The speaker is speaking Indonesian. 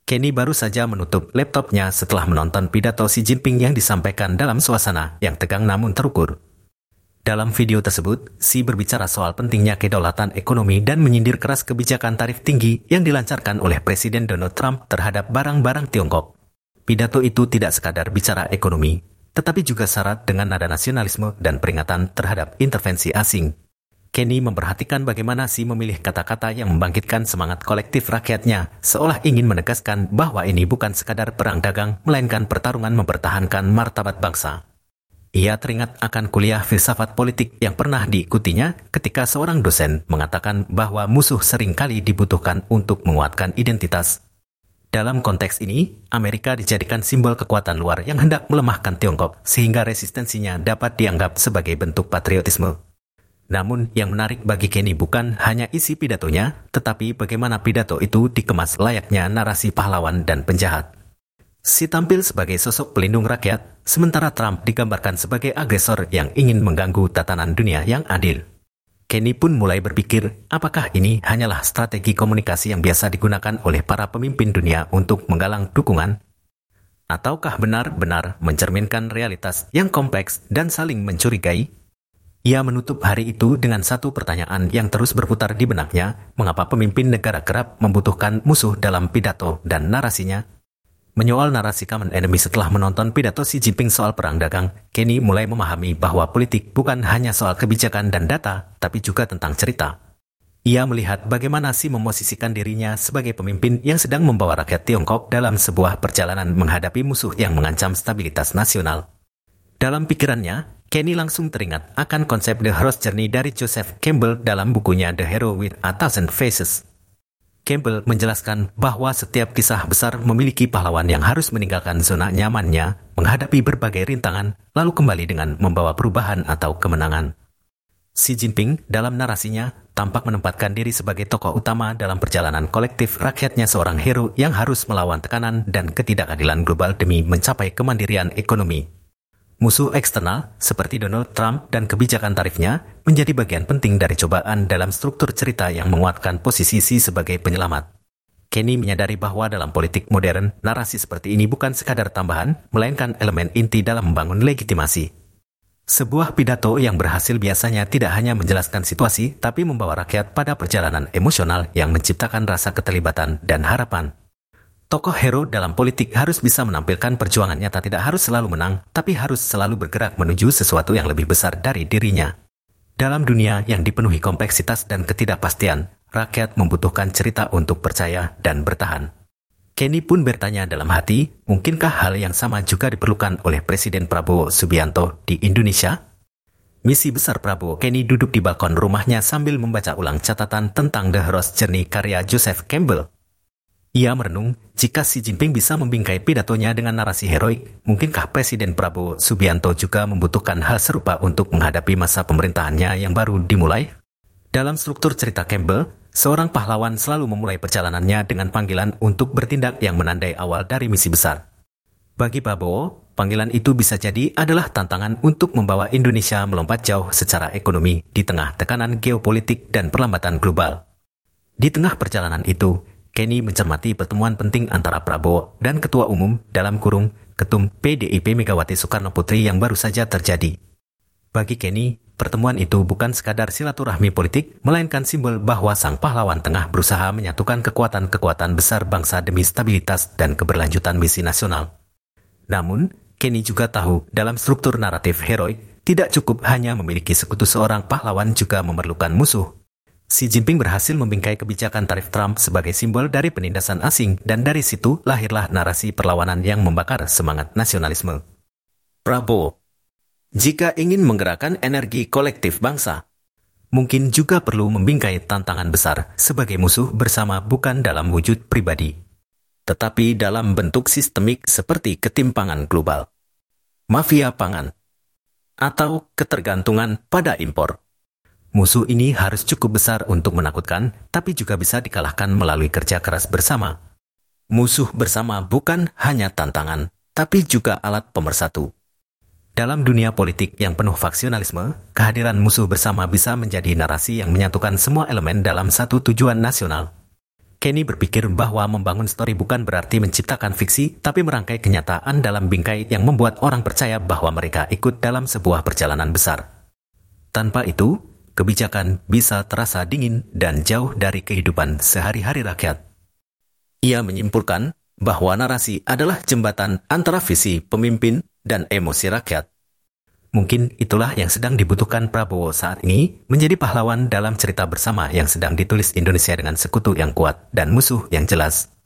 Kenny baru saja menutup laptopnya setelah menonton pidato Xi Jinping yang disampaikan dalam suasana yang tegang namun terukur. Dalam video tersebut, Xi berbicara soal pentingnya kedaulatan ekonomi dan menyindir keras kebijakan tarif tinggi yang dilancarkan oleh Presiden Donald Trump terhadap barang-barang Tiongkok. Pidato itu tidak sekadar bicara ekonomi, tetapi juga syarat dengan nada nasionalisme dan peringatan terhadap intervensi asing. Kenny memperhatikan bagaimana Xi memilih kata-kata yang membangkitkan semangat kolektif rakyatnya, seolah ingin menegaskan bahwa ini bukan sekadar perang dagang, melainkan pertarungan mempertahankan martabat bangsa. Ia teringat akan kuliah filsafat politik yang pernah diikutinya ketika seorang dosen mengatakan bahwa musuh sering kali dibutuhkan untuk menguatkan identitas. Dalam konteks ini, Amerika dijadikan simbol kekuatan luar yang hendak melemahkan Tiongkok sehingga resistensinya dapat dianggap sebagai bentuk patriotisme. Namun yang menarik bagi Kenny bukan hanya isi pidatonya, tetapi bagaimana pidato itu dikemas layaknya narasi pahlawan dan penjahat. Xi tampil sebagai sosok pelindung rakyat, sementara Trump digambarkan sebagai agresor yang ingin mengganggu tatanan dunia yang adil. Kenny pun mulai berpikir, apakah ini hanyalah strategi komunikasi yang biasa digunakan oleh para pemimpin dunia untuk menggalang dukungan? Ataukah benar-benar mencerminkan realitas yang kompleks dan saling mencurigai? Ia menutup hari itu dengan satu pertanyaan yang terus berputar di benaknya, mengapa pemimpin negara kerap membutuhkan musuh dalam pidato dan narasinya? Menyoal narasi common enemy setelah menonton pidato Xi Jinping soal perang dagang, Kenny mulai memahami bahwa politik bukan hanya soal kebijakan dan data, tapi juga tentang cerita. Ia melihat bagaimana Xi memosisikan dirinya sebagai pemimpin yang sedang membawa rakyat Tiongkok dalam sebuah perjalanan menghadapi musuh yang mengancam stabilitas nasional. Dalam pikirannya, Kenny langsung teringat akan konsep The Hero's Journey dari Joseph Campbell dalam bukunya The Hero with a Thousand Faces. Campbell menjelaskan bahwa setiap kisah besar memiliki pahlawan yang harus meninggalkan zona nyamannya, menghadapi berbagai rintangan, lalu kembali dengan membawa perubahan atau kemenangan. Xi Jinping dalam narasinya tampak menempatkan diri sebagai tokoh utama dalam perjalanan kolektif rakyatnya, seorang hero yang harus melawan tekanan dan ketidakadilan global demi mencapai kemandirian ekonomi. Musuh eksternal seperti Donald Trump dan kebijakan tarifnya menjadi bagian penting dari cobaan dalam struktur cerita yang menguatkan posisi Xi sebagai penyelamat. Kenny menyadari bahwa dalam politik modern, narasi seperti ini bukan sekadar tambahan, melainkan elemen inti dalam membangun legitimasi. Sebuah pidato yang berhasil biasanya tidak hanya menjelaskan situasi, tapi membawa rakyat pada perjalanan emosional yang menciptakan rasa keterlibatan dan harapan. Tokoh hero dalam politik harus bisa menampilkan perjuangan nyata, tidak harus selalu menang, tapi harus selalu bergerak menuju sesuatu yang lebih besar dari dirinya. Dalam dunia yang dipenuhi kompleksitas dan ketidakpastian, rakyat membutuhkan cerita untuk percaya dan bertahan. Kenny pun bertanya dalam hati, mungkinkah hal yang sama juga diperlukan oleh Presiden Prabowo Subianto di Indonesia? Misi besar Prabowo. Kenny duduk di balkon rumahnya sambil membaca ulang catatan tentang The Hero's Journey karya Joseph Campbell. Ia merenung, jika Xi Jinping bisa membingkai pidatonya dengan narasi heroik, mungkinkah Presiden Prabowo Subianto juga membutuhkan hal serupa untuk menghadapi masa pemerintahannya yang baru dimulai? Dalam struktur cerita Campbell, seorang pahlawan selalu memulai perjalanannya dengan panggilan untuk bertindak yang menandai awal dari misi besar. Bagi Prabowo, panggilan itu bisa jadi adalah tantangan untuk membawa Indonesia melompat jauh secara ekonomi di tengah tekanan geopolitik dan perlambatan global. Di tengah perjalanan itu, Kenny mencermati pertemuan penting antara Prabowo dan Ketua Umum Ketum PDIP Megawati Soekarno Putri yang baru saja terjadi. Bagi Kenny, pertemuan itu bukan sekadar silaturahmi politik, melainkan simbol bahwa sang pahlawan tengah berusaha menyatukan kekuatan-kekuatan besar bangsa demi stabilitas dan keberlanjutan misi nasional. Namun, Kenny juga tahu dalam struktur naratif heroik, tidak cukup hanya memiliki sekutu, seorang pahlawan juga memerlukan musuh. Xi Jinping berhasil membingkai kebijakan tarif Trump sebagai simbol dari penindasan asing, dan dari situ lahirlah narasi perlawanan yang membakar semangat nasionalisme. Prabowo, jika ingin menggerakkan energi kolektif bangsa, mungkin juga perlu membingkai tantangan besar sebagai musuh bersama, bukan dalam wujud pribadi, tetapi dalam bentuk sistemik seperti ketimpangan global, mafia pangan, atau ketergantungan pada impor. Musuh ini harus cukup besar untuk menakutkan, tapi juga bisa dikalahkan melalui kerja keras bersama. Musuh bersama bukan hanya tantangan, tapi juga alat pemersatu. Dalam dunia politik yang penuh faksionalisme, kehadiran musuh bersama bisa menjadi narasi yang menyatukan semua elemen dalam satu tujuan nasional. Kenny berpikir bahwa membangun story bukan berarti menciptakan fiksi, tapi merangkai kenyataan dalam bingkai yang membuat orang percaya bahwa mereka ikut dalam sebuah perjalanan besar. Tanpa itu, kebijakan bisa terasa dingin dan jauh dari kehidupan sehari-hari rakyat. Ia menyimpulkan bahwa narasi adalah jembatan antara visi pemimpin dan emosi rakyat. Mungkin itulah yang sedang dibutuhkan Prabowo saat ini, menjadi pahlawan dalam cerita bersama yang sedang ditulis Indonesia dengan sekutu yang kuat dan musuh yang jelas.